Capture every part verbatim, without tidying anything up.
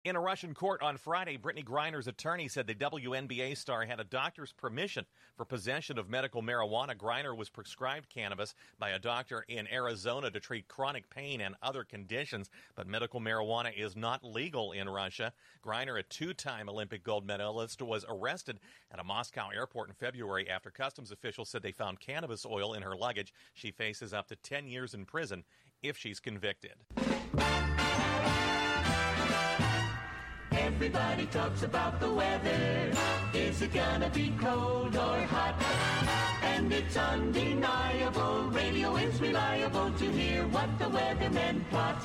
In a Russian court on Friday, Brittany Griner's attorney said the W N B A star had a doctor's permission for possession of medical marijuana. Griner was prescribed cannabis by a doctor in Arizona to treat chronic pain and other conditions, but medical marijuana is not legal in Russia. Griner, a two-time Olympic gold medalist, was arrested at a Moscow airport in February after customs officials said they found cannabis oil in her luggage. She faces up to ten years in prison if she's convicted. Everybody talks about the weather. Is it gonna be cold or hot? And it's undeniable. Radio is reliable to hear what the weathermen plot.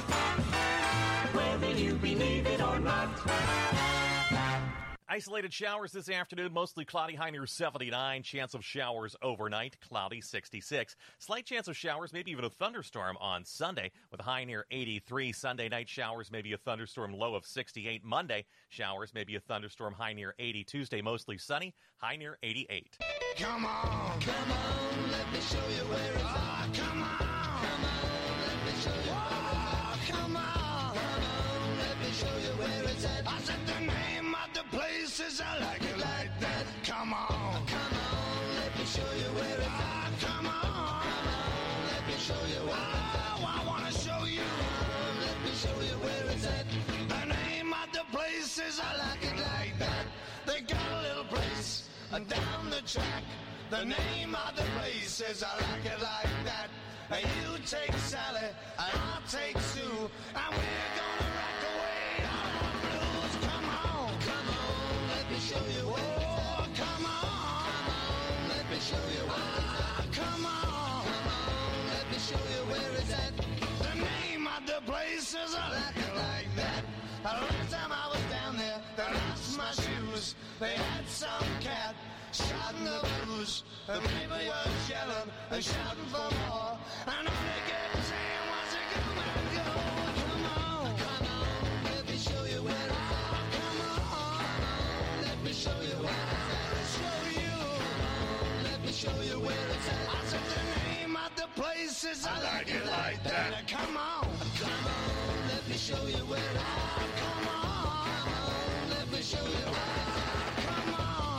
Whether you believe it or not. Isolated showers this afternoon, mostly cloudy, high near seventy-nine. Chance of showers overnight, cloudy, sixty-six. Slight chance of showers, maybe even a thunderstorm on Sunday with a high near eighty-three. Sunday night showers, maybe a thunderstorm, low of sixty-eight. Monday showers, maybe a thunderstorm, high near eighty. Tuesday mostly sunny, high near eighty-eight. Come on, come on, let me show you where it's at. Come on, come on, let me show you where it's at. Come on, come on, let me show you where it's at. I said the name of the place is I like it like that. Come on, come on, let me show you where it's at. Come on, come on, let me show you where it's at. Oh, I wanna show you. Let me show you where it's at. The name of the place is I like it like that. They got a little place down the track. The name of the place is I like it like that. You take Sally, I'll take Sue, and we're gonna rock away all our blues. Come on, come on, let me show you where it's at. Come on, come on, let me show you where it's at. Come on, come on, let me show you where it's at. The name of the place is I like it like that. The last time I was down there, they lost my shoes. They had some cat shouting the blues. The people were yelling and shouting for more. And all they kept saying was, come and go. Come on, come on, let me show you where it's at. Come on, come on, let me show you where it's at. Show you, come on, let me show you where it's at. I said the name of the place is I like it like that. Come on, come on, let me show you where it's at. Come on, come on, let me show you where it's at. Come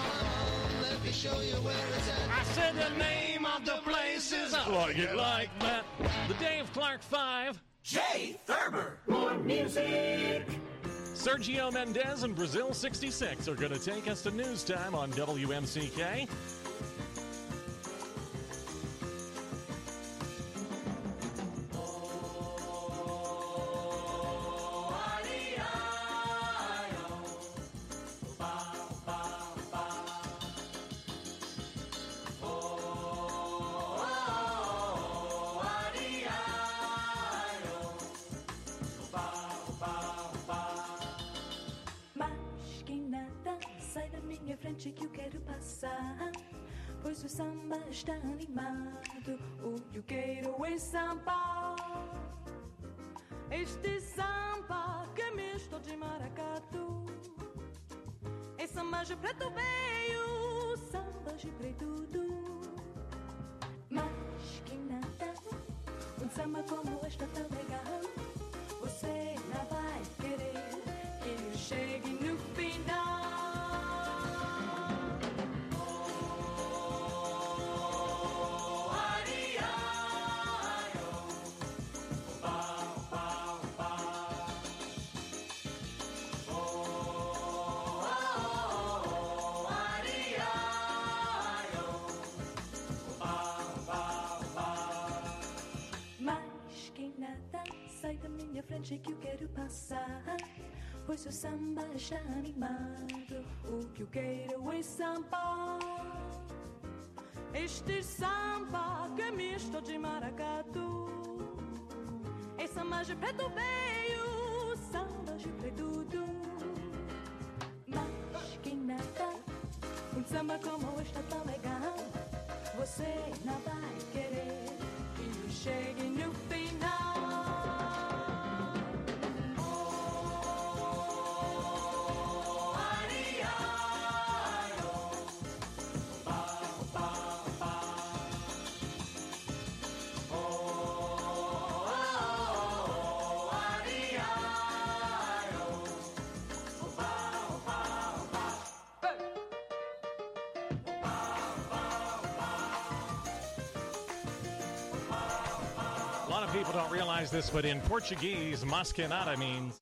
on, let me show you where it's at. I said the name of the place is I like it like that. The Dave Clark Five. Jay Thurber. More music. Sergio Mendes and Brazil sixty-six are going to take us to news time on W M C K. Que eu quero passar, pois o samba está animado. O que eu quero é samba. Este samba que é misto de maracatu. É samba de preto veio, samba de preto do. Mas que nada, um samba como este é tão legal. Você não vai querer que eu chegue no final. Frente que eu quero passar, pois o samba está animado. O que eu quero é samba. Este samba que é misto de maracatu. É samba de preto veio, samba de preto do. Mas que nada, um samba como este é tão legal. Você não vai querer que eu chegue no final. people don't realize this, but in Portuguese, mas que nada means...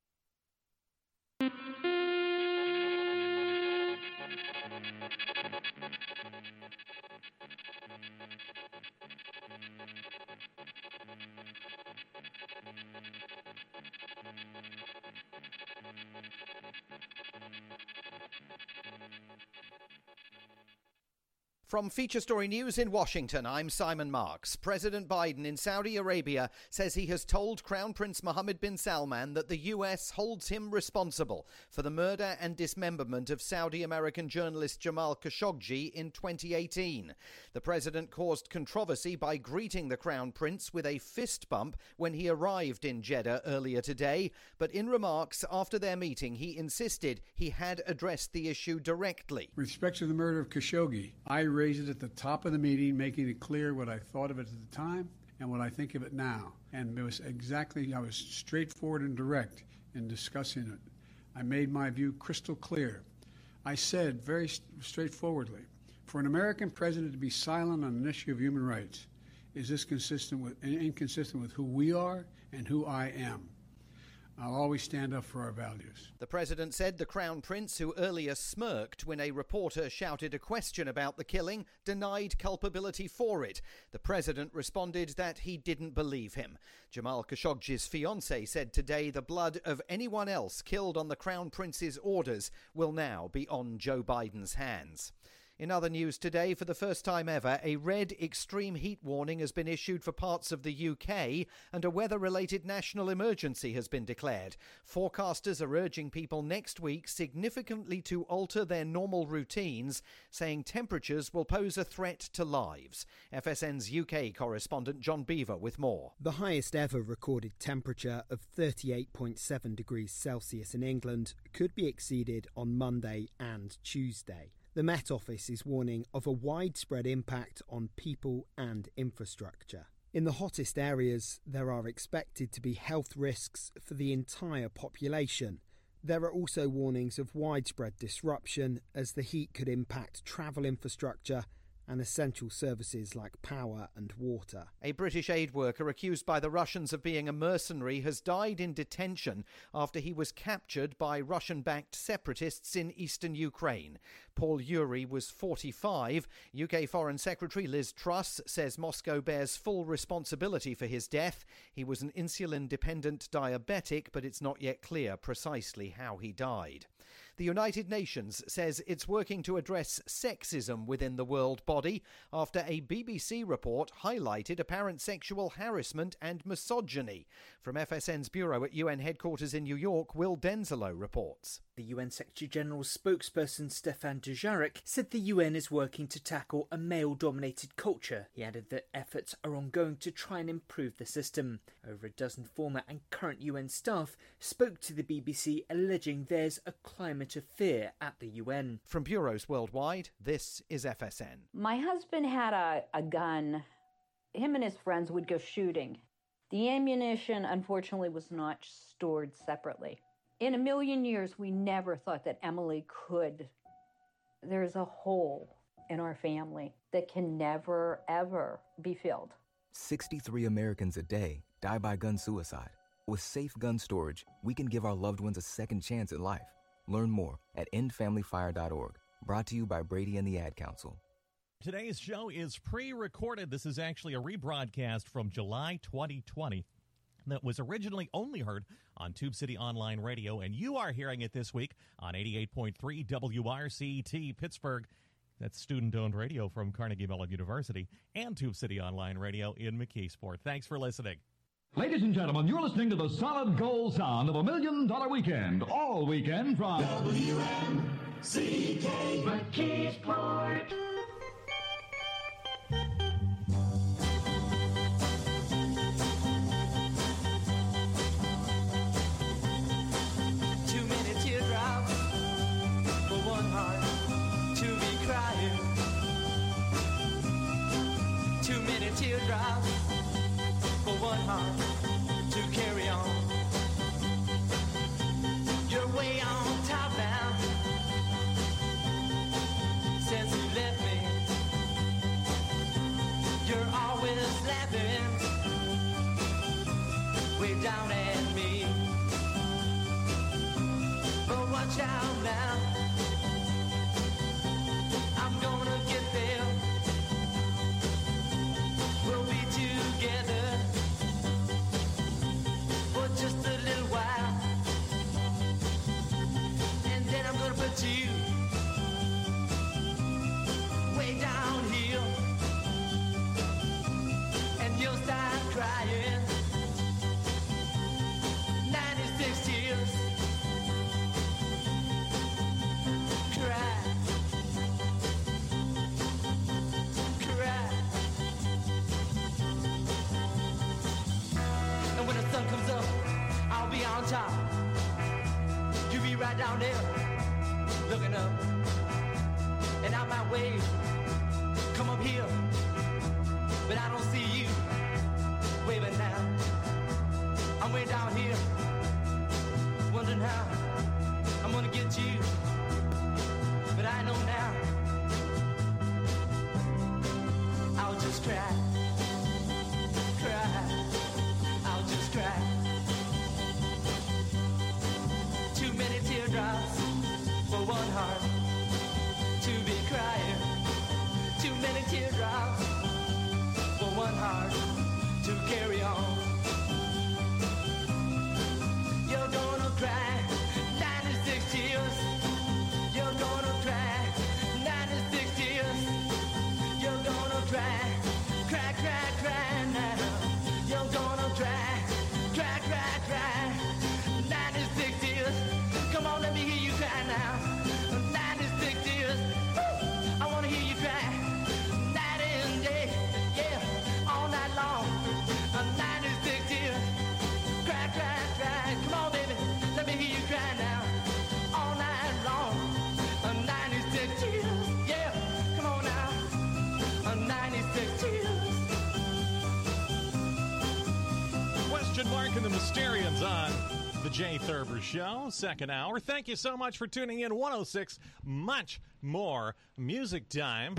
From Feature Story News in Washington, I'm Simon Marks. President Biden in Saudi Arabia says he has told Crown Prince Mohammed bin Salman that the U S holds him responsible for the murder and dismemberment of Saudi-American journalist Jamal Khashoggi in twenty eighteen. The president caused controversy by greeting the Crown Prince with a fist bump when he arrived in Jeddah earlier today, but in remarks after their meeting, he insisted he had addressed the issue directly. With respect to the murder of Khashoggi, I raised it at the top of the meeting, making it clear what I thought of it at the time and what I think of it now. And it was exactly, I was straightforward and direct in discussing it. I made my view crystal clear. I said very straightforwardly, for an American president to be silent on an issue of human rights, is this consistent with, inconsistent with who we are and who I am? I'll always stand up for our values. The president said the Crown Prince, who earlier smirked when a reporter shouted a question about the killing, denied culpability for it. The president responded that he didn't believe him. Jamal Khashoggi's fiancée said today the blood of anyone else killed on the Crown Prince's orders will now be on Joe Biden's hands. In other news today, for the first time ever, a red extreme heat warning has been issued for parts of the U K and a weather-related national emergency has been declared. Forecasters are urging people next week significantly to alter their normal routines, saying temperatures will pose a threat to lives. F S N's U K correspondent John Beaver with more. The highest ever recorded temperature of thirty-eight point seven degrees Celsius in England could be exceeded on Monday and Tuesday. The Met Office is warning of a widespread impact on people and infrastructure. In the hottest areas, there are expected to be health risks for the entire population. There are also warnings of widespread disruption as the heat could impact travel infrastructure and essential services like power and water. A British aid worker accused by the Russians of being a mercenary has died in detention after he was captured by Russian-backed separatists in eastern Ukraine. Paul Yuri was forty-five. U K Foreign Secretary Liz Truss says Moscow bears full responsibility for his death. He was an insulin-dependent diabetic, but it's not yet clear precisely how he died. The United Nations says it's working to address sexism within the world body after a B B C report highlighted apparent sexual harassment and misogyny. From F S N's bureau at U N headquarters in New York, Will Denzelo reports. The U N Secretary-General's spokesperson Stefan Dujarric said the U N is working to tackle a male-dominated culture. He added that efforts are ongoing to try and improve the system. Over a dozen former and current U N staff spoke to the B B C alleging there's a climate of fear at the U N. From bureaus worldwide, this is F S N. My husband had a, a gun. Him and his friends would go shooting. The ammunition, unfortunately, was not stored separately. In a million years, we never thought that Emily could. There's a hole in our family that can never, ever be filled. sixty-three Americans a day die by gun suicide. With safe gun storage, we can give our loved ones a second chance at life. Learn more at end family fire dot org. Brought to you by Brady and the Ad Council. Today's show is pre-recorded. This is actually a rebroadcast from July twenty twenty. That was originally only heard on Tube City Online Radio, and you are hearing it this week on eighty-eight point three W R C T Pittsburgh. That's student-owned radio from Carnegie Mellon University and Tube City Online Radio in McKeesport. Thanks for listening. Ladies and gentlemen, you're listening to the solid gold sound of a million-dollar weekend, all weekend from W M C K McKeesport. Teardrops for one heart to carry on. You're way on top now since you left me. on top. You be right down there, looking up. And out my way, come up here. But I don't see you waving now. I'm way down here, wondering how I'm gonna get you. But I know now, I'll just cry, cry, I'll just cry. Too many teardrops for one heart to be crying. Too many teardrops for one heart to carry on. You're gonna cry ninety-six tears. You're gonna cry ninety-six tears. You're gonna cry, cry, cry, cry now. You're gonna cry, cry, cry, cry. ninety-six tears. Come on, let me hear you cry now. ninety-six tears. Woo! I wanna hear you cry. Night and day, yeah, all night long. ninety-six tears. Cry, cry, cry. Come on, baby, let me hear you cry now. All night long. ninety-six tears. Yeah, come on now. ninety-six tears. Question Mark and the Mysterians on The Jay Thurber Show, second hour. Thank you so much for tuning in. one oh six, much more music time.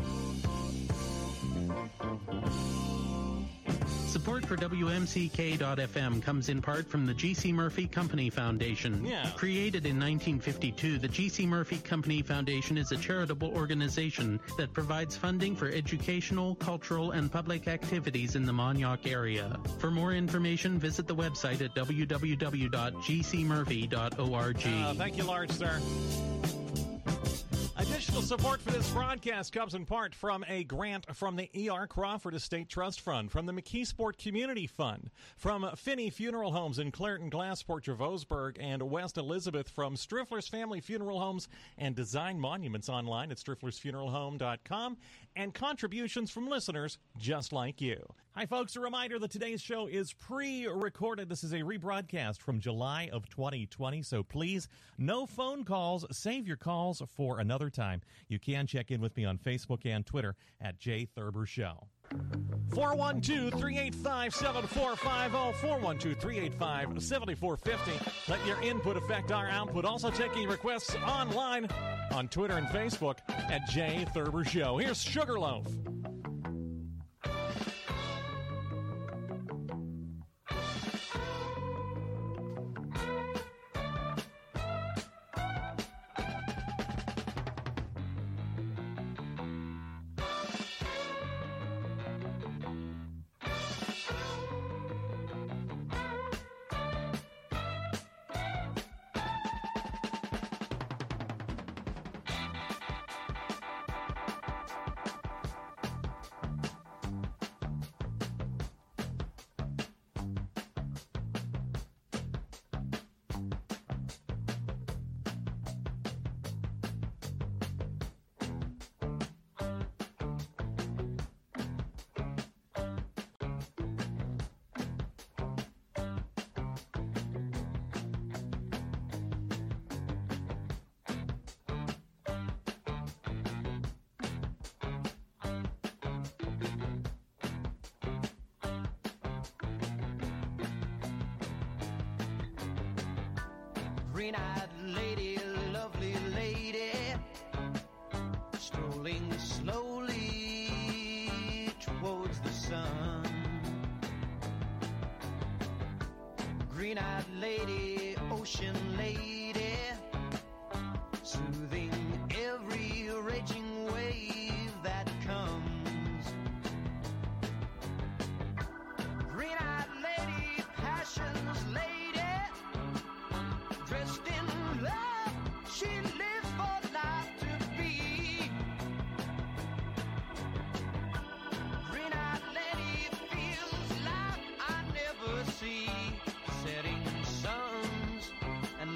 Support for W M C K dot F M comes in part from the G C Murphy Company Foundation. Yeah. Created in nineteen fifty-two, the G C Murphy Company Foundation is a charitable organization that provides funding for educational, cultural, and public activities in the Montauk area. For more information, visit the website at w w w dot g c murphy dot org. Uh, thank you, large sir. Additional support for this broadcast comes in part from a grant from the E R. Crawford Estate Trust Fund, from the McKeesport Community Fund, from Finney Funeral Homes in Clareton, Glassport, Javosburg, and West Elizabeth, from Striffler's Family Funeral Homes and Design Monuments online at strifflers funeral home dot com, and contributions from listeners just like you. Hi, folks. A reminder that today's show is pre-recorded. This is a rebroadcast from July of twenty twenty, so please, no phone calls. Save your calls for another time. You can check in with me on Facebook and Twitter at Jay Thurber Show. four one two, three eight five, seven four five zero, four one two, three eight five, seven four five zero. Let your input affect our output. Also taking requests online on Twitter and Facebook at Jay Thurber Show. Here's Sugarloaf. Green-eyed lady, lovely lady, strolling slowly towards the sun. Green-eyed lady, ocean lady, soothing every raging wave that comes. Green-eyed lady, passion's lady, dressed in love, she lives for life to be. Green-eyed lady feels like I never see setting suns and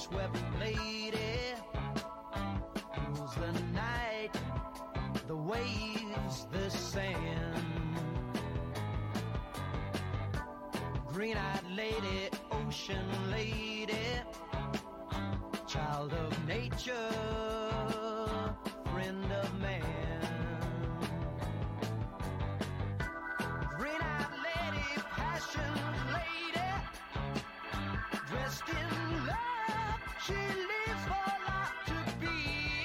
swept lady rules the night, the waves, the sand. Green-eyed lady, ocean lady, child of nature, friend of man. Green-eyed lady, passion lady, dressed in love, she lives for life to be.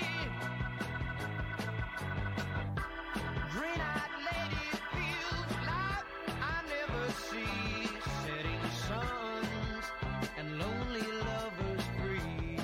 Green-eyed lady feels like I never see, setting suns and lonely lovers free.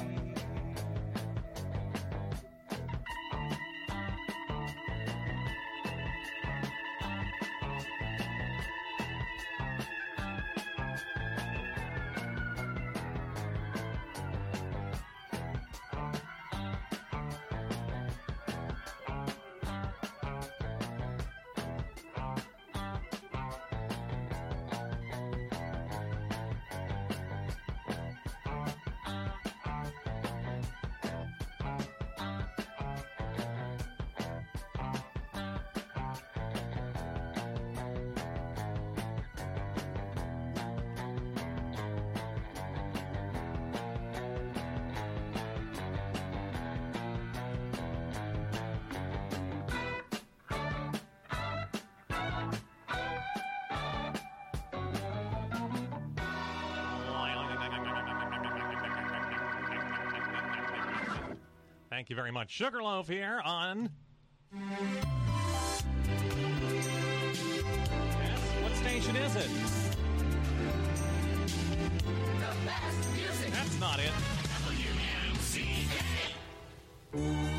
Thank you very much. Sugarloaf here on... Yes, what station is it? The best music. That's not it. W M C K.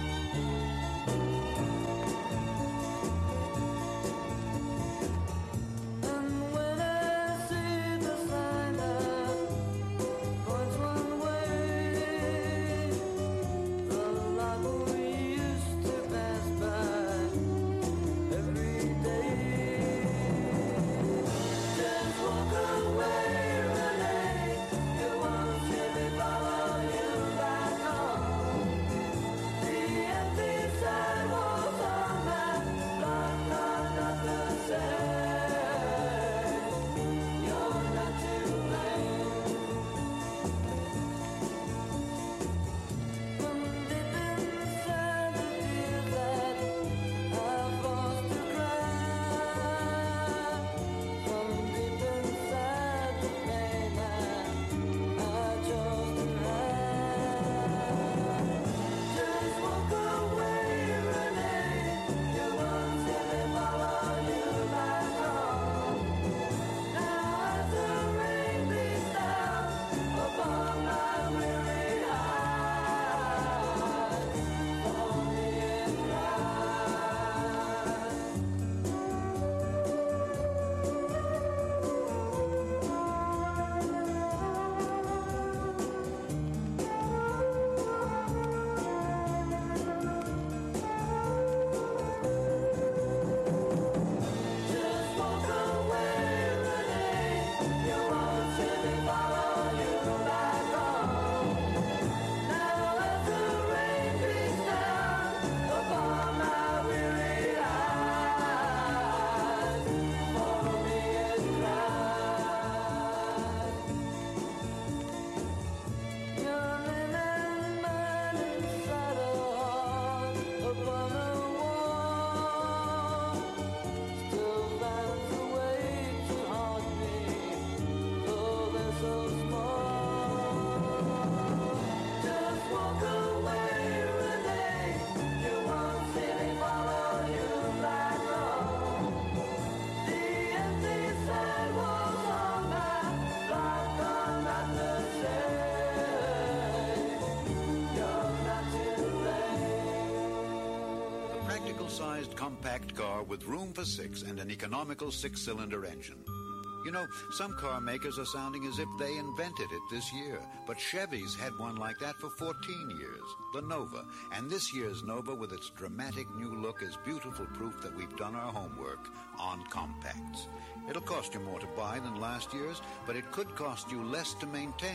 Sized compact car with room for six and an economical six-cylinder engine. You know, some car makers are sounding as if they invented it this year, but Chevy's had one like that for fourteen years, the Nova. And this year's Nova, with its dramatic new look, is beautiful proof that we've done our homework on compacts. It'll cost you more to buy than last year's, but it could cost you less to maintain.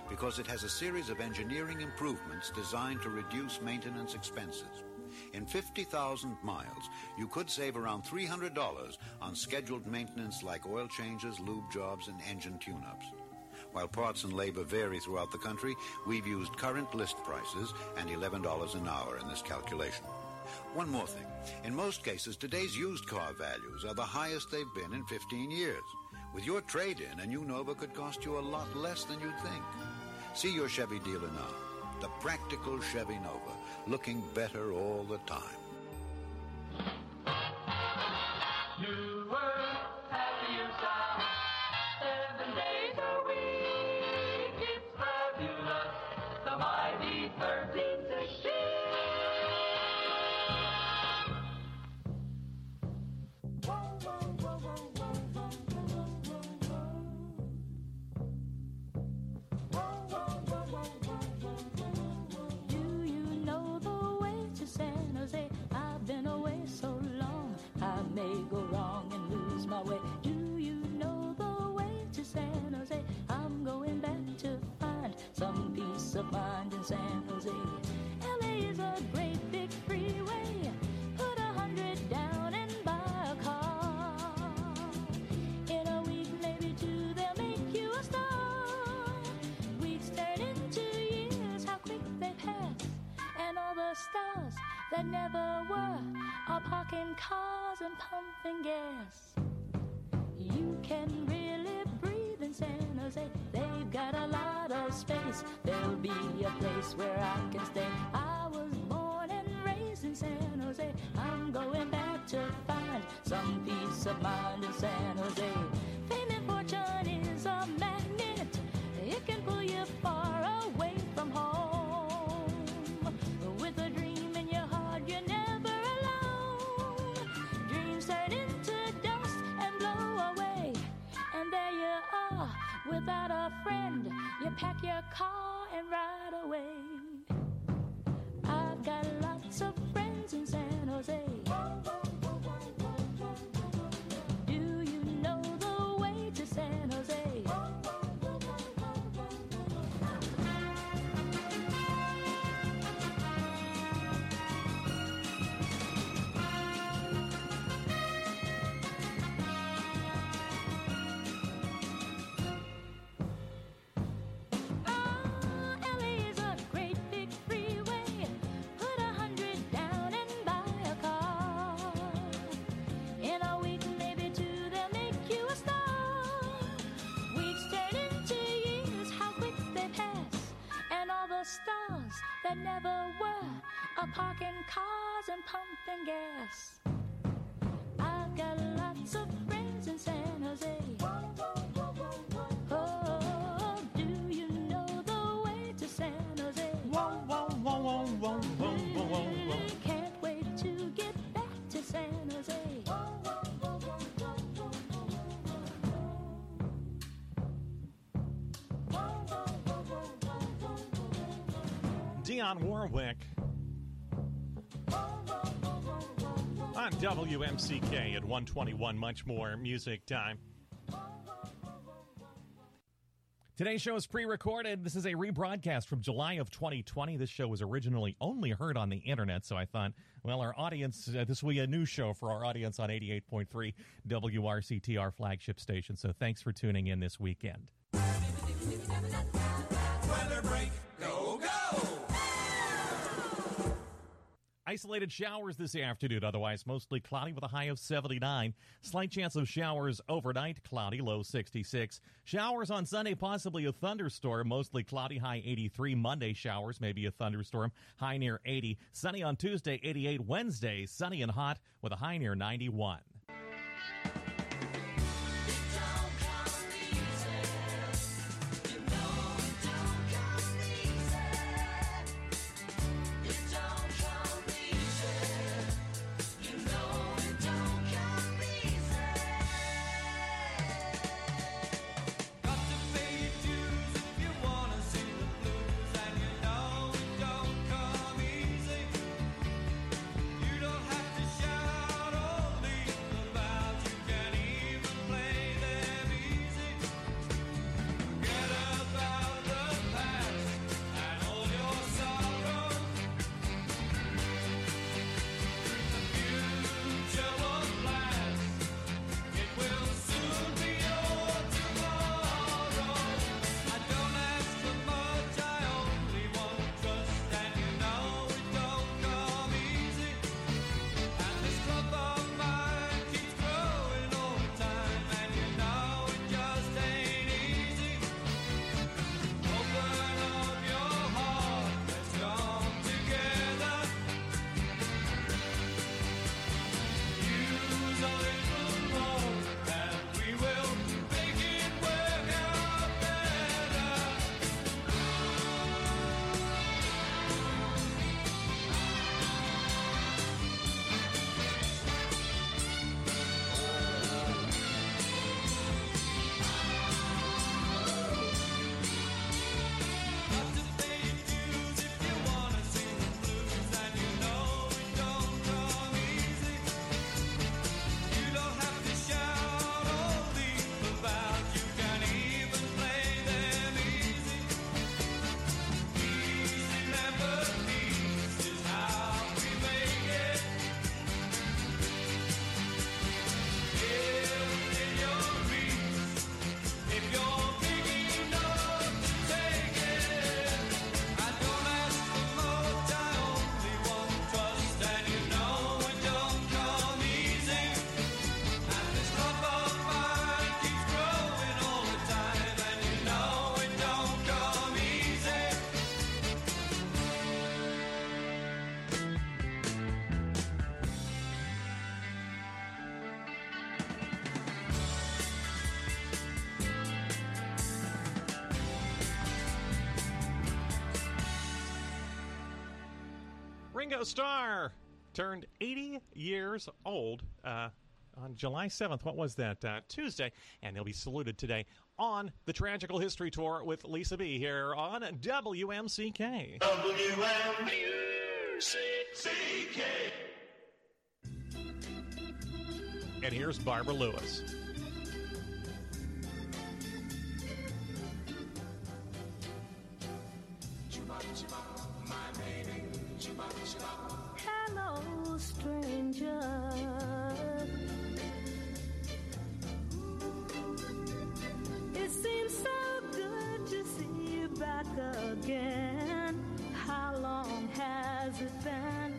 because it has a series of engineering improvements designed to reduce maintenance expenses. In fifty thousand miles, you could save around three hundred dollars on scheduled maintenance like oil changes, lube jobs, and engine tune-ups. While parts and labor vary throughout the country, we've used current list prices and eleven dollars an hour in this calculation. One more thing. In most cases, today's used car values are the highest they've been in fifteen years. With your trade-in, a new Nova could cost you a lot less than you'd think. See your Chevy dealer now. The practical Chevy Nova, looking better all the time. You were happy and sound seven days a week. It's fabulous, the mighty thirteen sixteen. Of mind in San Jose. L A is a great big freeway. Put a hundred down and buy a car. In a week, maybe two, they'll make you a star. Weeks turn into years, how quick they pass. And all the stars that never were are parking cars and pumping gas. You can really breathe in San Jose. They've got a lot of space. There'll be a place where I can stay. I was born and raised in San Jose. I'm going back to find some peace of mind in San Jose. Fame and fortune is a magnet. It can pull you far away from home. With a dream in your heart, you're never alone. Dreams turn into dust and blow away. And there you are, without a friend. You pack your car and ride away. I've got lots of friends in San Jose. Do you know the way to San Jose? Stars that never were are parking cars and pumping gas. I've got lots of friends in San Jose. Oh, do you know the way to San Jose? Whoa, whoa, whoa, whoa, whoa, whoa, whoa, whoa. Can't wait to get back to San Jose. Dionne Warwick on W M C K at one twenty-one. Much more music time. Today's show is pre-recorded. This is a rebroadcast from July of twenty twenty. This show was originally only heard on the internet, so I thought, well, our audience, uh, this will be a new show for our audience on eighty-eight point three W R C T, our flagship station. So thanks for tuning in this weekend. Weather break, go, go! Isolated showers this afternoon, otherwise mostly cloudy with a high of seventy-nine. Slight chance of showers overnight, cloudy, low sixty-six. Showers on Sunday, possibly a thunderstorm, mostly cloudy, high eighty-three. Monday showers, maybe a thunderstorm, high near eighty. Sunny on Tuesday, eighty-eight. Wednesday, sunny and hot with a high near ninety-one. You don't have to shout or leave. Ringo Starr turned eighty years old uh, on July seventh. What was that? Uh, Tuesday. And he'll be saluted today on the Tragical History Tour with Lisa B. here on W M C K. W M C K. And here's Barbara Lewis. Hello, stranger. It seems so good to see you back again. How long has it been?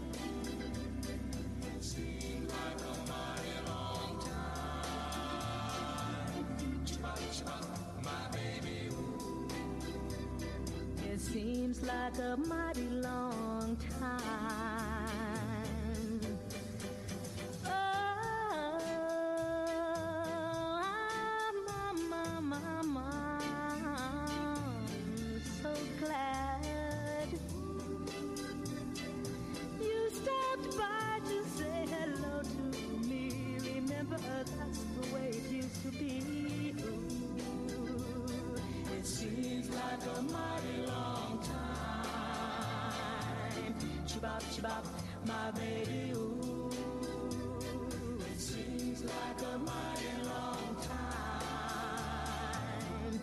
It seems like a mighty long time. My baby, ooh. It seems like a mighty long time. Oh, my, my, my, I'm so glad you stopped by to say hello to me. Remember, that's the way it used to be. Ooh, it seems like a mighty long time. Chibop, chibop, my baby, ooh. It seems like a mighty long time.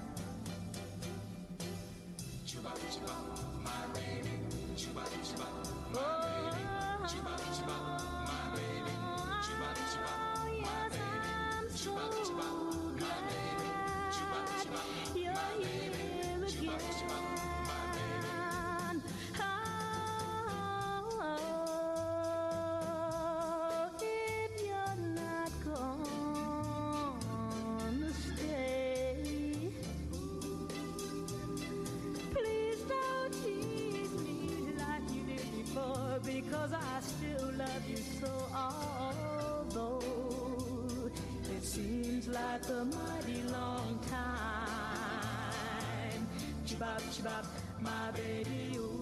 Chibop, chibop, my baby. Chibop, chibop, my baby. Chibop, chibop, my baby. Chibop, chibop, my baby. Chibop, chibop, my baby. Chibop, chibop, my baby. Chibop, chibop, my baby. Oh, if you're not gonna stay, please don't tease me like you did before, because I still love you so. Although it seems like a mighty long time. Chibop, chibop, my baby, ooh.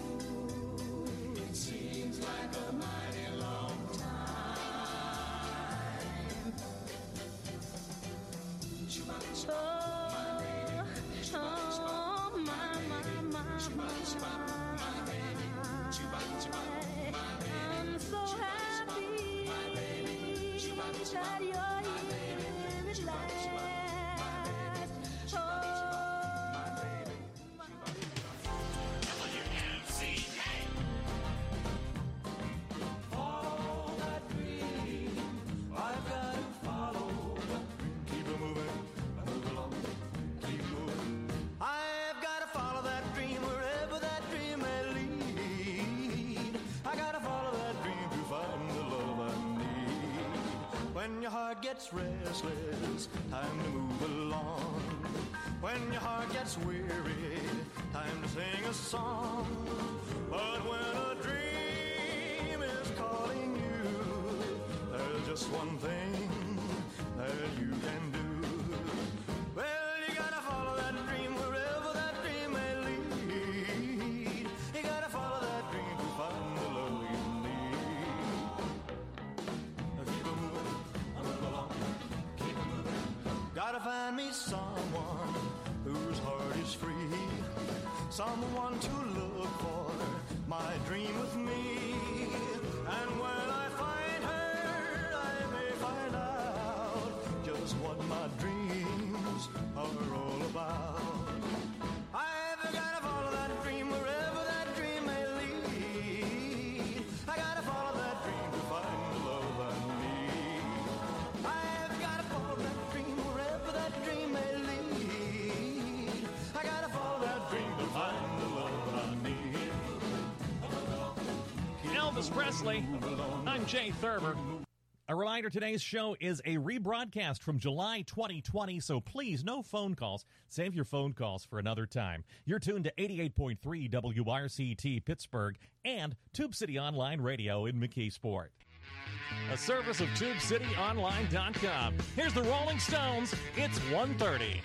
It seems like a mighty long time. Chibop, chibop, my baby. Chibop, chibop, my baby. Chibop, chibop, my baby. Chibop, chibop, my baby. I'm so happy that you're here at last. Oh, Follow that dream. I've got to follow. Keep it moving, move along, keep moving. I've got to follow that dream wherever that dream may lead. I got to follow that dream to find the love I need. When your heart gets restless, time to move along. When your heart gets weary, time to sing a song. But when a dream is calling you, there's just one thing that you can do. Well, you gotta follow that dream wherever that dream may lead. You gotta follow that dream to find the love you need. Keep it moving, move along, keep it moving. Gotta find me someone whose heart is free, someone to look for my dream with me. And when I find her, I may find out just what my dreams are all about. I've got to follow that dream wherever that dream may lead. I got to follow that dream to find the love I need. I've got to follow that dream wherever that dream may lead. I got to follow that dream to find the love I need. Elvis Presley. I'm Jay Thurber. A reminder, today's show is a rebroadcast from July twenty twenty, so please, no phone calls. Save your phone calls for another time. You're tuned to eighty-eight point three W R C T Pittsburgh and Tube City Online Radio in McKeesport. A service of Tube City Online dot com. Here's the Rolling Stones. It's one thirty.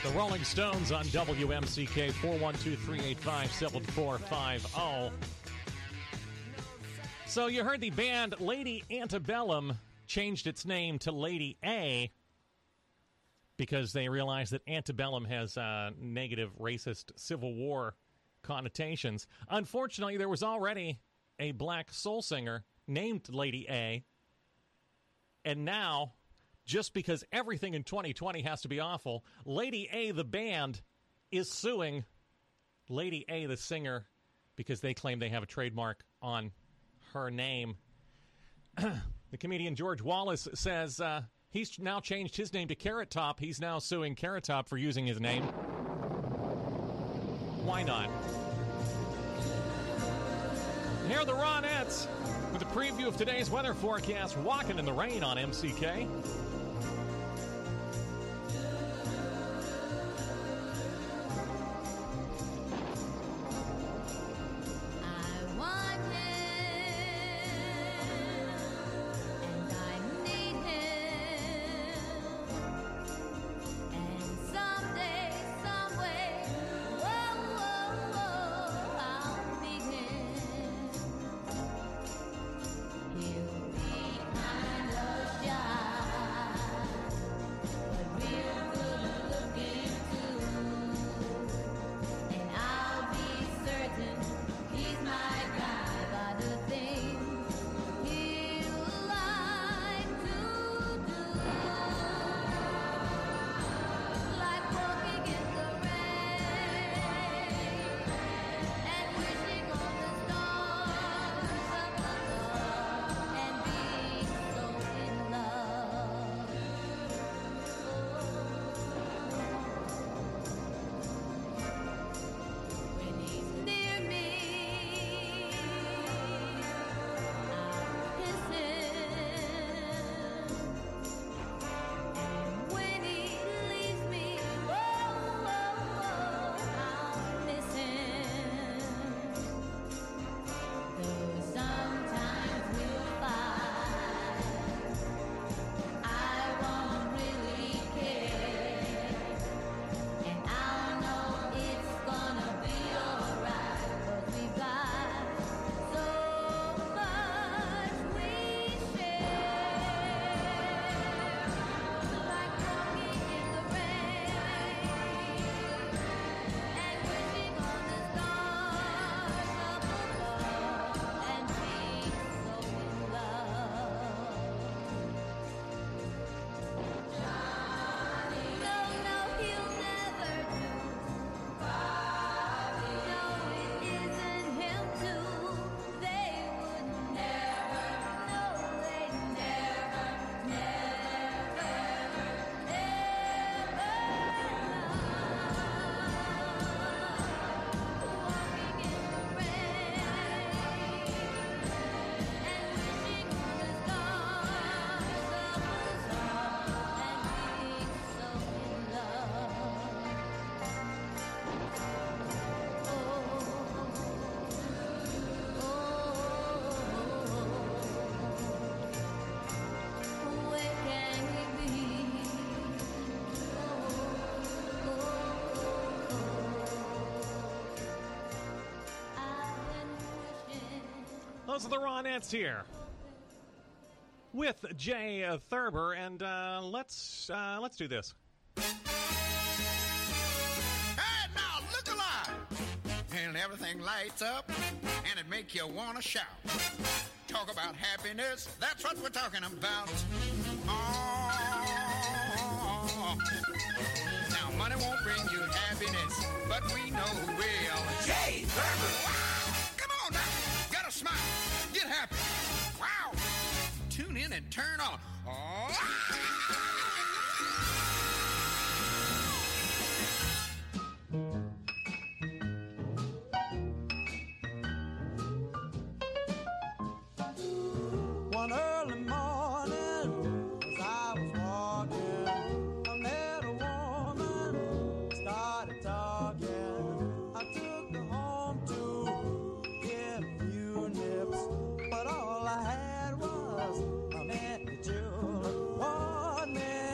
The Rolling Stones on W M C K, four one two, three eight five, seven four five zero. So you heard the band Lady Antebellum changed its name to Lady A because they realized that antebellum has uh, negative racist Civil War connotations. Unfortunately, there was already a black soul singer named Lady A, and now, just because everything in twenty twenty has to be awful, Lady A, the band, is suing Lady A, the singer, because they claim they have a trademark on her name. The comedian George Wallace says uh, he's now changed his name to Carrot Top. He's now suing Carrot Top for using his name. Why not? Here are the Ronettes with a preview of today's weather forecast. Walking in the rain on M C K. Those are the Ronettes here with Jay uh, Thurber, and uh, let's uh, let's do this. Hey, now look alive, and everything lights up, and it make you want to shout. Talk about happiness, that's what we're talking about. Oh, now money won't bring you happiness, but we know who will. Jay Thurber. Wow, come on now, gotta smile, get happy. Wow, tune in and turn on. Oh. One early morning, as I was walking, I met a woman, started talking. I took her home to get a few nips, but all I had was a man to one man.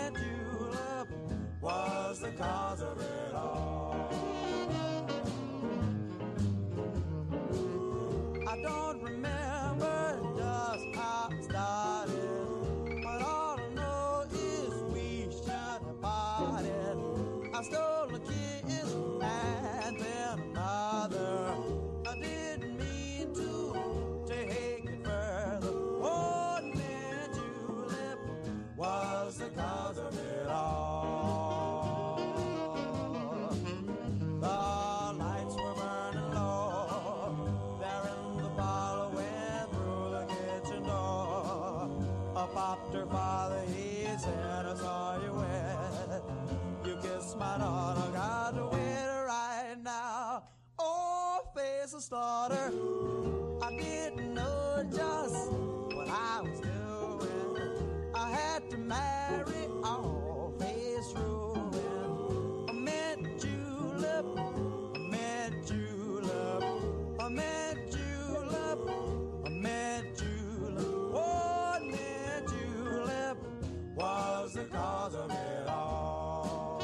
popped her father, he said, I saw you wed. You kissed my daughter, got to wed right now. Oh, face of slaughter, I didn't know just what I was doing. I had to marry all face ruin. I met Julep, I met Julep, I met Julep, I met Julep. What met Julep was the cause of it all.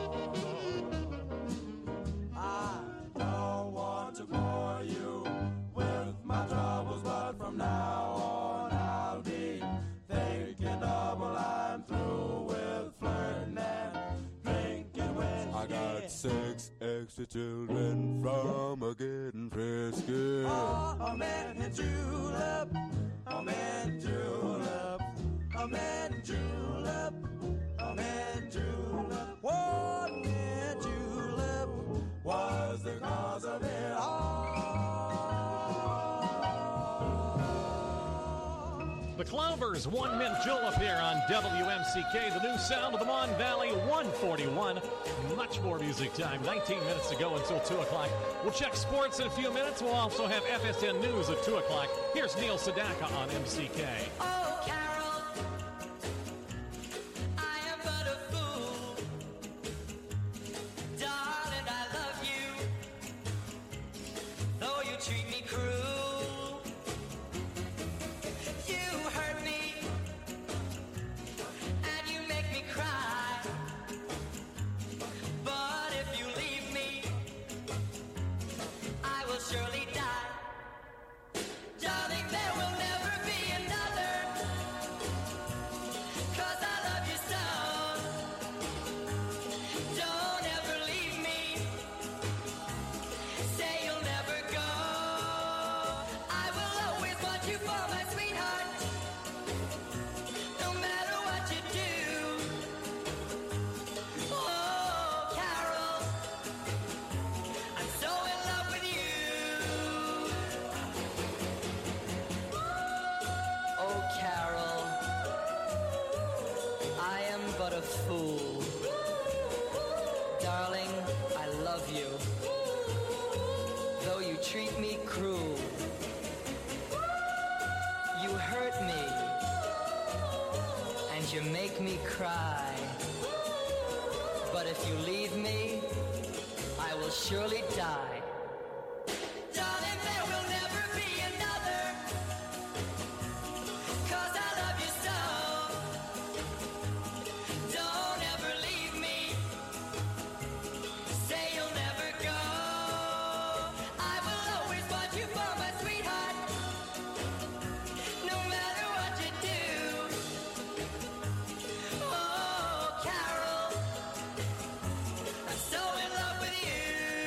I don't want to bore you with my troubles, but from now on I'll be thinking double. I'm through with flirting and drinking whiskey. I got six extra children from a getting frisky. Oh, I met Julep, I met Julep, I met Julep, I met Julep. What met Julep was the cause of it all. The Clovers, One Mint Julep here on W M C K, the new sound of the Mon Valley, one forty-one. Much more music time, nineteen minutes to go until two o'clock. We'll check sports in a few minutes. We'll also have F S N News at two o'clock. Here's Neil Sedaka on M C K. Oh, Carol, I am but a fool. Darling, I love you, though you treat me cruel. You hurt me, and you make me cry. But if you leave me, I will surely die. Darling, there will never be another, 'cause I love you so. Don't ever leave me, say you'll never go. I will always want you for my sweetheart, no matter what you do. Oh, Carol, I'm so in love with you. Oh, Carol, I am but a fool. Darling, I love you, though you treat me cruel. You hurt me, and you make me cry. But if you leave me, I will surely die. Darling, there will never be another, 'cause I love you so. Don't ever leave me, say you'll never go. I will always want you for my sweetheart, no matter what you do. Oh, Carol, I'm so in love with you.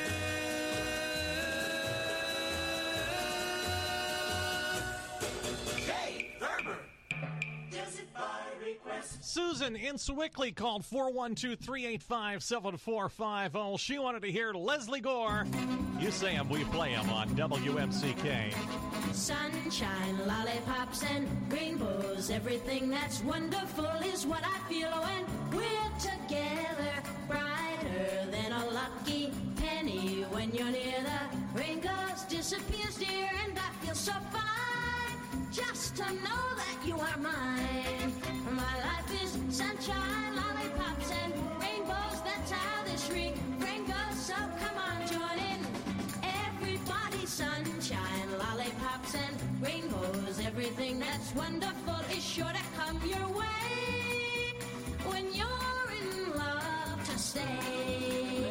Jay Thurber does it by request. Susan in Sewickley called four one two, three eight five, seven four five zero. She wanted to hear Leslie Gore. You say 'em, we play 'em on W M C K. Sunshine, lollipops, and rainbows. Everything that's wonderful is what I feel when we're together. Brighter than a lucky penny when you're near. The rain goes, disappears, dear, and I feel so fine just to know that you are mine. My life is sunshine, lollipops, and rainbows. That's how this refrain goes. So come on, join in. Everybody, sunshine, lollipops, and rainbows. Everything that's wonderful is sure to come your way when you're in love to stay.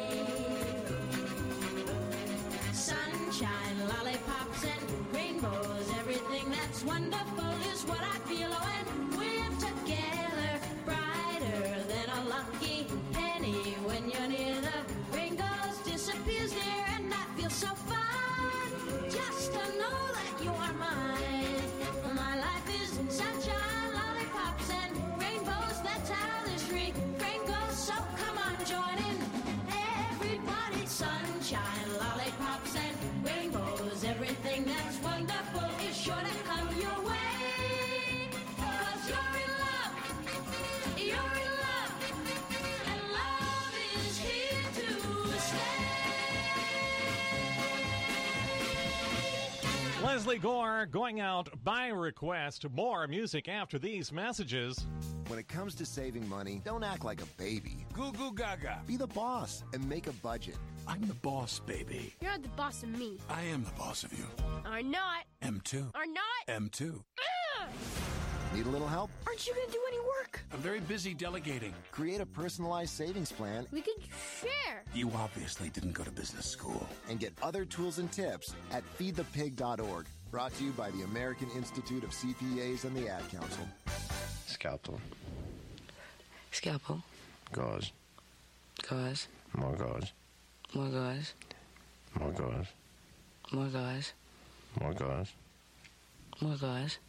Sunshine, lollipops, and rainbows. Everything that's wonderful is what I feel when we're together. Brighter than a lucky penny when you're near. The rain goes, disappears, dear, and I feel so fine just to know that you are mine. My life is sunshine, lollipops, and rainbows. That's how this refrain goes. So come on, join in. Leslie Gore going out by request. More music after these messages. When it comes to saving money, don't act like a baby. Goo goo gaga. Be the boss and make a budget. I'm the boss, baby. You're not the boss of me. I am the boss of you. Are not. M two. Are not. M two. Ugh! Need a little help? Aren't you going to do any work? I'm very busy delegating. Create a personalized savings plan. We could share. You obviously didn't go to business school. And get other tools and tips at feed the pig dot org. Brought to you by the American Institute of C P As and the Ad Council. Scalpel. Scalpel. Gauze. Gauze. More gauze. More gauze. More gauze. More gauze. More gauze. More gauze.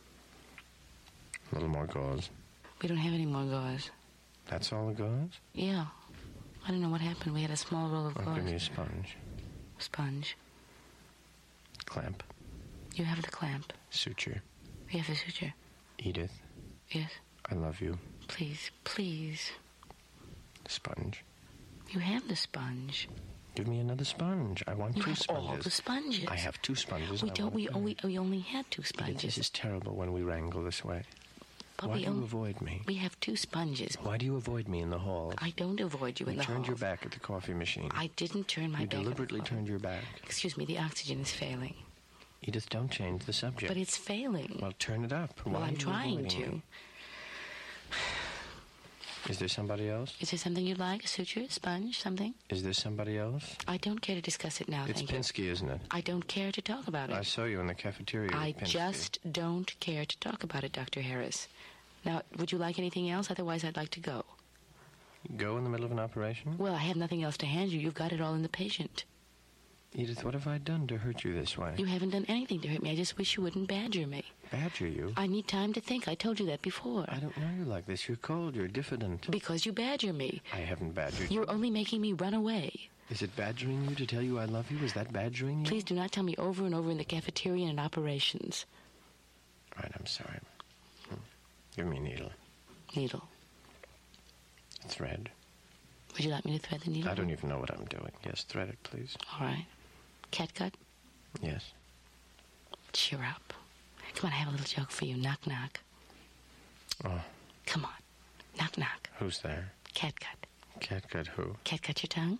A little more gauze. We don't have any more gauze. That's all the gauze? Yeah. I don't know what happened. We had a small roll of Oh, gauze. give me a sponge. Sponge. Clamp. You have the clamp. Suture. We have the suture. Edith. Yes. I love you. Please, please. Sponge. You have the sponge. Give me another sponge. I want You two have sponges. all the sponges. I have two sponges. We I don't. want We them. only. We only had two Edith, sponges. This is terrible when we wrangle this way. But Why we do you only- avoid me? We have two sponges. Why do you avoid me in the hall? I don't avoid you in You the turned hall. your back at the coffee machine. I didn't turn my You back. at the deliberately coffee. turned your back. Excuse me. The oxygen is failing. Edith, don't change the subject. But it's failing. Well, turn it up. Well, Why I'm are you trying avoiding to. me? Is there somebody else? Is there something you'd like? A suture, sponge, something? Is there somebody else? I don't care to discuss it now. It's thank you. Pinsky, isn't it? I don't care to talk about it. I saw you in the cafeteria. with I Pinsky. just don't care to talk about it, Doctor Harris. Now, would you like anything else? Otherwise, I'd like to go. Go in the middle of an operation? Well, I have nothing else to hand you. You've got it all in the patient. Edith, what have I done to hurt you this way? You haven't done anything to hurt me. I just wish you wouldn't badger me. Badger you? I need time to think. I told you that before. I don't know you like this. You're cold. You're diffident. Because you badger me. I haven't badgered you. You're only making me run away. Is it badgering you to tell you I love you? Is that badgering you? Please do not tell me over and over in the cafeteria and in operations. All right, I'm sorry. Hmm. Give me a needle. Needle. A thread. Would you like me to thread the needle? I don't even know what I'm doing. Yes, thread it, please. All right. Catgut? Yes. Cheer up. Come on, I have a little joke for you. Knock, knock. Oh, Come on. Knock, knock. who's there? Catgut. Catgut who? Catgut your tongue?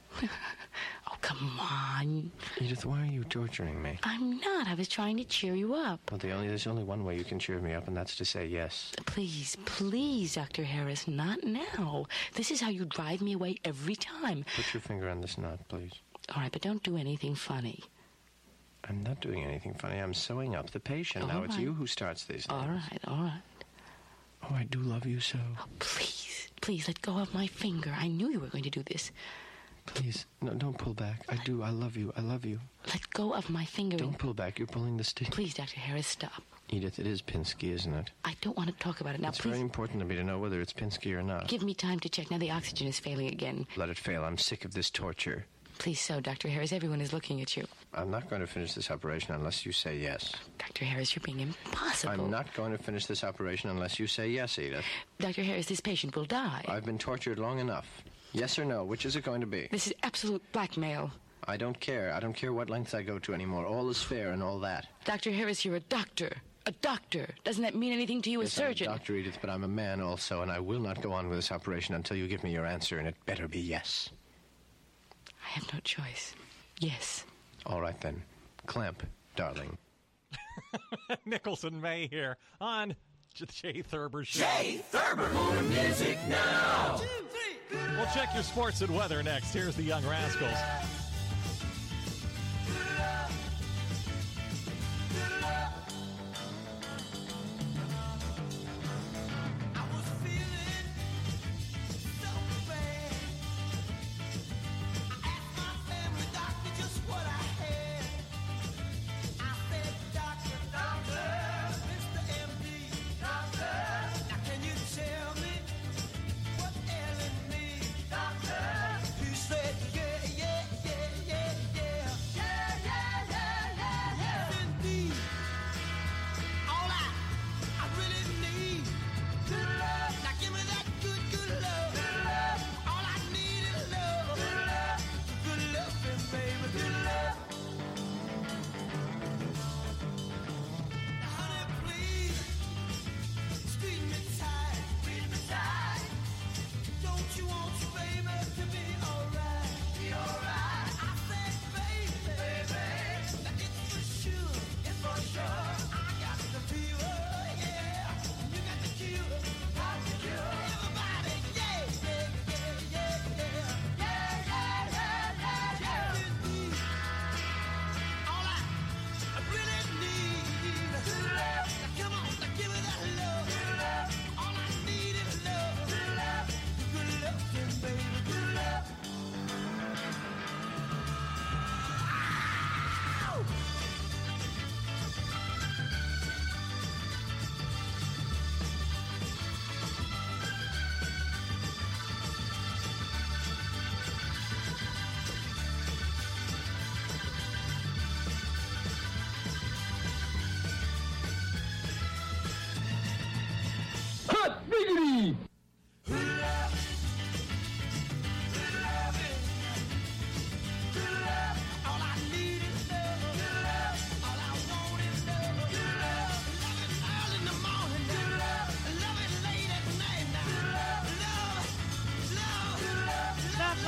Oh, come on. Edith, why are you torturing me? I'm not. I was trying to cheer you up. Well, the only, there's only one way you can cheer me up, and that's to say yes. Please, please, Doctor Harris, not now. This is how you drive me away every time. Put your finger on this knot, please. All right, but don't do anything funny. I'm not doing anything funny. I'm sewing up the patient. All now it's right. you who starts these things. All right, all right. Oh, I do love you so. Please, please, let go of my finger. I knew you were going to do this. Please, no, don't pull back. I do. I love you. I love you. Let go of my finger. Don't pull back. You're pulling the stick. Please, Doctor Harris, stop. Edith, it is Pinsky, isn't it? I don't want to talk about it now. It's Please very important to me to know whether it's Pinsky or not. give me time to check. Now the oxygen is failing again. Let it fail. I'm sick of this torture. Please so, Doctor Harris. Everyone is looking at you. I'm not going to finish this operation unless you say yes. Doctor Harris, you're being impossible. I'm not going to finish this operation unless you say yes, Edith. Doctor Harris, this patient will die. I've been tortured long enough. Yes or no? Which is it going to be? This is absolute blackmail. I don't care. I don't care what lengths I go to anymore. All is fair and all that. Doctor Harris, you're a doctor. A doctor. Doesn't that mean anything to you, a Yes, surgeon? I'm a doctor, Edith, but I'm a man also, and I will not go on with this operation until you give me your answer, and it better be yes. I have no choice. Yes. All right, then. Clamp, darling. Nicholson May here on J- Jay Thurber Show. Jay Thurber. More music now. We'll check your sports and weather next. Here's the Young Rascals. He said, yeah, yeah, yeah.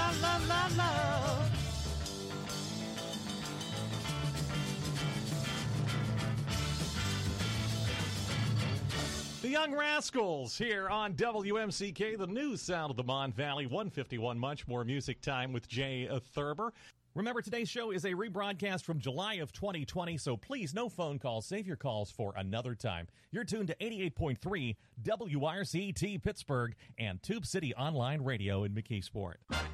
la, la, la, la. The Young Rascals here on W M C K, the new sound of the Mon Valley, one fifty-one. Much more music time with Jay Thurber. Remember, today's show is a rebroadcast from July of twenty twenty, so please, no phone calls. Save your calls for another time. You're tuned to eighty-eight point three W R C T Pittsburgh and Tube City Online Radio in McKeesport.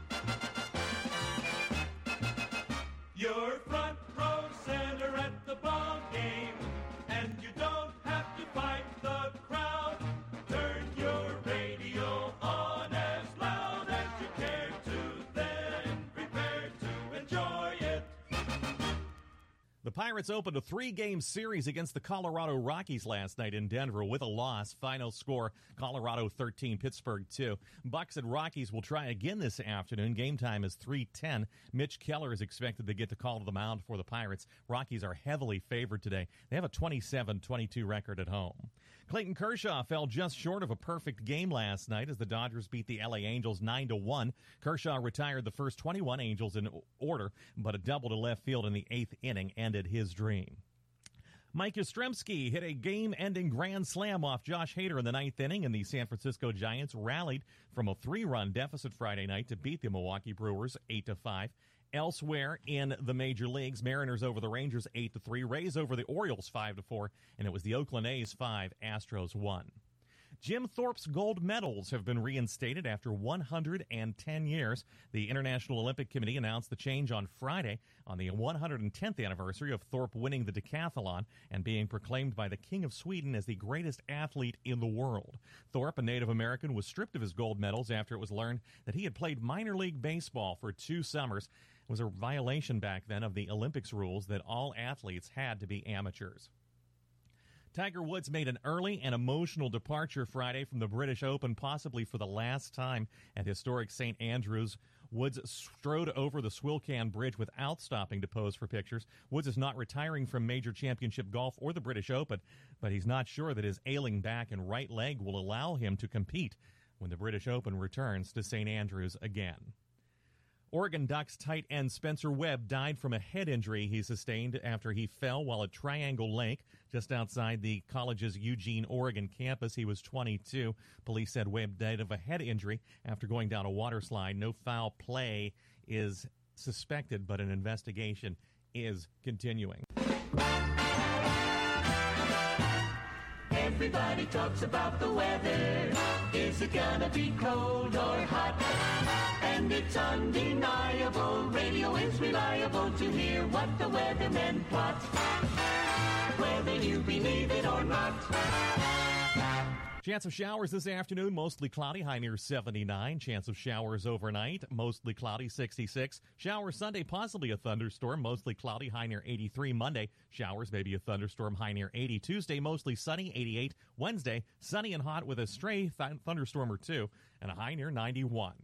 You're front row center at the ball game, and you don't have to fight the crowd. Turn your radio on as loud as you care to, then prepare to enjoy it. The Pirates opened a three-game series against the Colorado Rockies last night in Denver with a loss. Final score, Colorado thirteen, Pittsburgh two. Bucks and Rockies will try again this afternoon. Game time is three ten. Mitch Keller is expected to get the call to the mound for the Pirates. Rockies are heavily favored today. They have a twenty-seven twenty-two record at home. Clayton Kershaw fell just short of a perfect game last night as the Dodgers beat the L A Angels nine to one. Kershaw retired the first twenty-one Angels in order, but a double to left field in the eighth inning ended his dream. Mike Yastrzemski hit a game-ending grand slam off Josh Hader in the ninth inning, and the San Francisco Giants rallied from a three-run deficit Friday night to beat the Milwaukee Brewers eight to five. Elsewhere in the major leagues, Mariners over the Rangers eight to three, Rays over the Orioles five to four, and it was the Oakland A's five, Astros one. Jim Thorpe's gold medals have been reinstated after one hundred ten years. The International Olympic Committee announced the change on Friday on the one hundred tenth anniversary of Thorpe winning the decathlon and being proclaimed by the King of Sweden as the greatest athlete in the world. Thorpe, a Native American, was stripped of his gold medals after it was learned that he had played minor league baseball for two summers. It was a violation back then of the Olympics rules that all athletes had to be amateurs. Tiger Woods made an early and emotional departure Friday from the British Open, possibly for the last time at historic Saint Andrews. Woods strode over the Swilcan Bridge without stopping to pose for pictures. Woods is not retiring from major championship golf or the British Open, but he's not sure that his ailing back and right leg will allow him to compete when the British Open returns to Saint Andrews again. Oregon Ducks tight end Spencer Webb died from a head injury he sustained after he fell while at Triangle Lake just outside the college's Eugene, Oregon campus. He was twenty-two. Police said Webb died of a head injury after going down a water slide. No foul play is suspected, but an investigation is continuing. Everybody talks about the weather. Is it gonna be cold or hot? And it's undeniable, radio is reliable to hear what the weathermen plot. Whether you believe it or not. Chance of showers this afternoon, mostly cloudy, high near seventy-nine. Chance of showers overnight, mostly cloudy, sixty-six. Showers Sunday, possibly a thunderstorm, mostly cloudy, high near eighty-three. Monday, showers, maybe a thunderstorm, high near eighty. Tuesday, mostly sunny, eighty-eight. Wednesday, sunny and hot with a stray th- thunderstorm or two, and a high near ninety-one.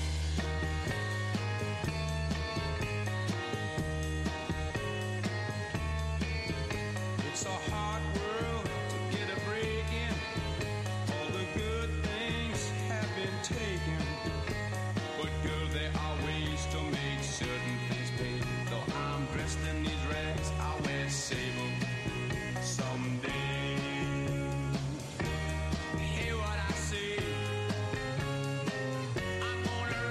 It's a hard world to get a break in. All the good things have been taken. But girl, there are ways to make certain things pay. Though I'm dressed in these rags, I'll wear sable someday. Hear what I say. I'm gonna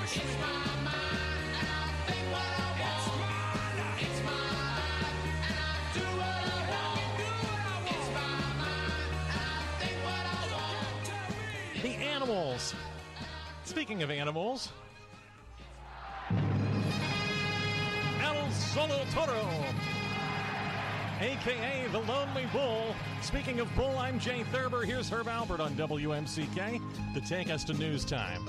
Animals. The Animals. Speaking of animals, El Solo Toro, a k a the Lonely Bull. Speaking of bull, I'm Jay Thurber. Here's Herb Albert on W M C K to take us to news time.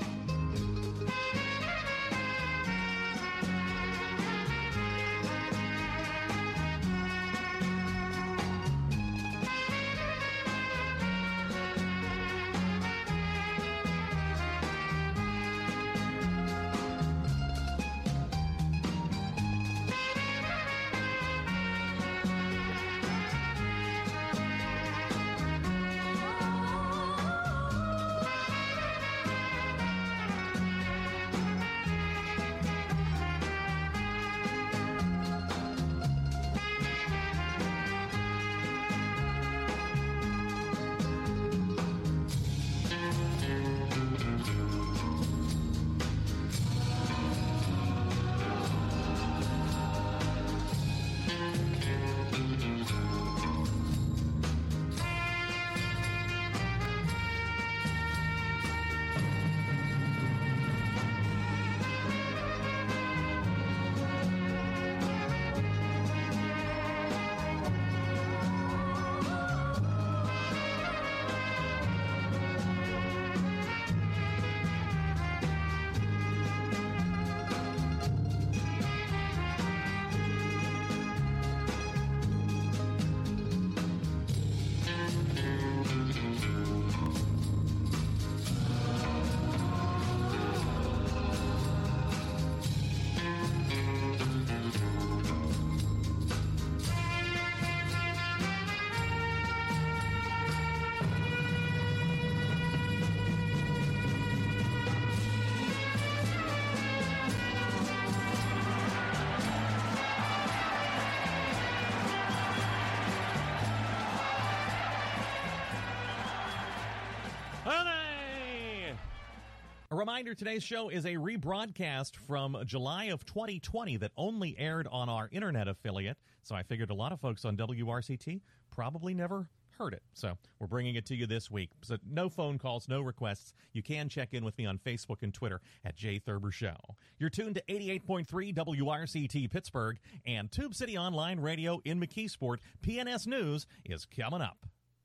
A reminder, today's show is a rebroadcast from July of twenty twenty that only aired on our internet affiliate, so I figured a lot of folks on W R C T probably never heard it. So we're bringing it to you this week. So no phone calls, no requests. You can check in with me on Facebook and Twitter at Jay Thurber Show. You're tuned to eighty-eight point three W R C T Pittsburgh and Tube City Online Radio in McKeesport. P N S News is coming up.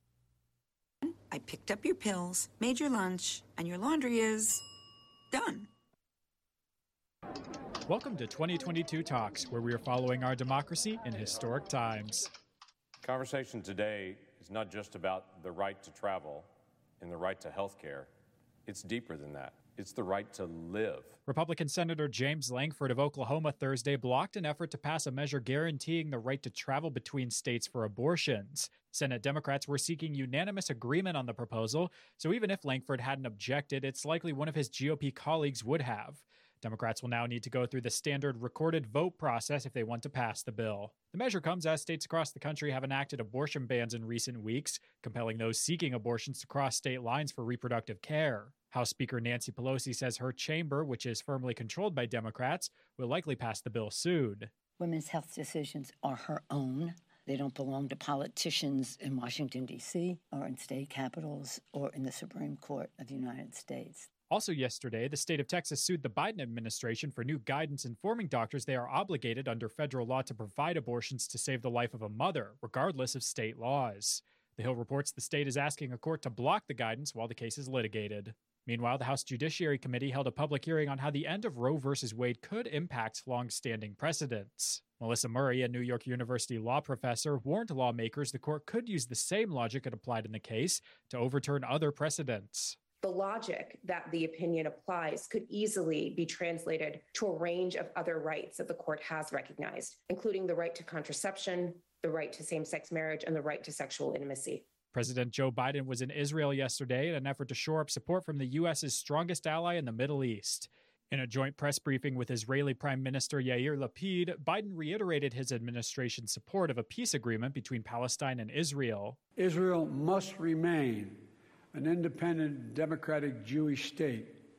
I picked up your pills, made your lunch, and your laundry is done. Welcome to twenty twenty-two Talks, where we are following our democracy in historic times. Conversation today is not just about the right to travel and the right to health care. It's deeper than that. It's the right to live. Republican Senator James Lankford of Oklahoma Thursday blocked an effort to pass a measure guaranteeing the right to travel between states for abortions. Senate Democrats were seeking unanimous agreement on the proposal, so even if Lankford hadn't objected, it's likely one of his G O P colleagues would have. Democrats will now need to go through the standard recorded vote process if they want to pass the bill. The measure comes as states across the country have enacted abortion bans in recent weeks, compelling those seeking abortions to cross state lines for reproductive care. House Speaker Nancy Pelosi says her chamber, which is firmly controlled by Democrats, will likely pass the bill soon. Women's health decisions are her own. They don't belong to politicians in Washington, D C, or in state capitals, or in the Supreme Court of the United States. Also yesterday, the state of Texas sued the Biden administration for new guidance informing doctors they are obligated under federal law to provide abortions to save the life of a mother, regardless of state laws. The Hill reports the state is asking a court to block the guidance while the case is litigated. Meanwhile, the House Judiciary Committee held a public hearing on how the end of Roe v. Wade could impact long-standing precedents. Melissa Murray, a New York University law professor, warned lawmakers the court could use the same logic it applied in the case to overturn other precedents. The logic that the opinion applies could easily be translated to a range of other rights that the court has recognized, including the right to contraception, the right to same-sex marriage, and the right to sexual intimacy. President Joe Biden was in Israel yesterday in an effort to shore up support from the U S's strongest ally in the Middle East. In a joint press briefing with Israeli Prime Minister Yair Lapid, Biden reiterated his administration's support of a peace agreement between Palestine and Israel. Israel must remain an independent, democratic Jewish state,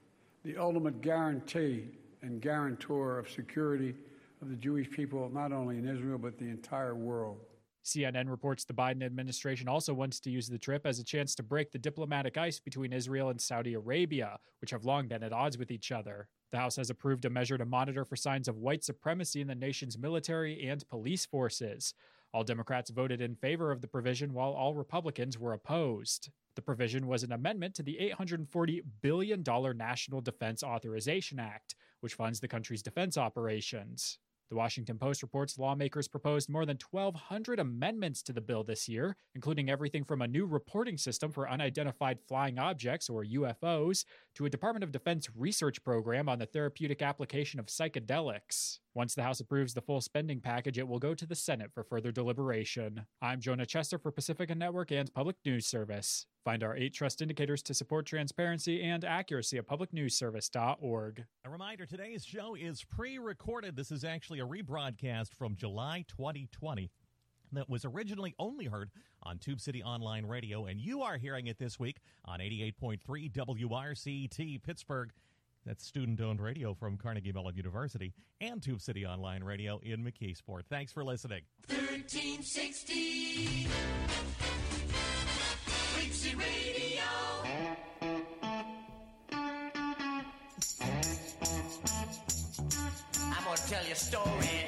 the ultimate guarantee and guarantor of security of the Jewish people, not only in Israel, but the entire world. C N N reports the Biden administration also wants to use the trip as a chance to break the diplomatic ice between Israel and Saudi Arabia, which have long been at odds with each other. The House has approved a measure to monitor for signs of white supremacy in the nation's military and police forces. All Democrats voted in favor of the provision, while all Republicans were opposed. The provision was an amendment to the eight hundred forty billion dollars National Defense Authorization Act, which funds the country's defense operations. The Washington Post reports lawmakers proposed more than twelve hundred amendments to the bill this year, including everything from a new reporting system for unidentified flying objects, or U F Os, to a Department of Defense research program on the therapeutic application of psychedelics. Once the House approves the full spending package, it will go to the Senate for further deliberation. I'm Jonah Chester for Pacifica Network and Public News Service. Find our eight trust indicators to support transparency and accuracy at public news service dot org. A reminder, today's show is pre-recorded. This is actually a rebroadcast from July twenty twenty that was originally only heard on Tube City Online Radio, and you are hearing it this week on eighty-eight point three W R C T Pittsburgh. That's student-owned radio from Carnegie Mellon University and Tube City Online Radio in McKeesport. Thanks for listening. thirteen sixty Quincy Radio. I'm gonna tell you a story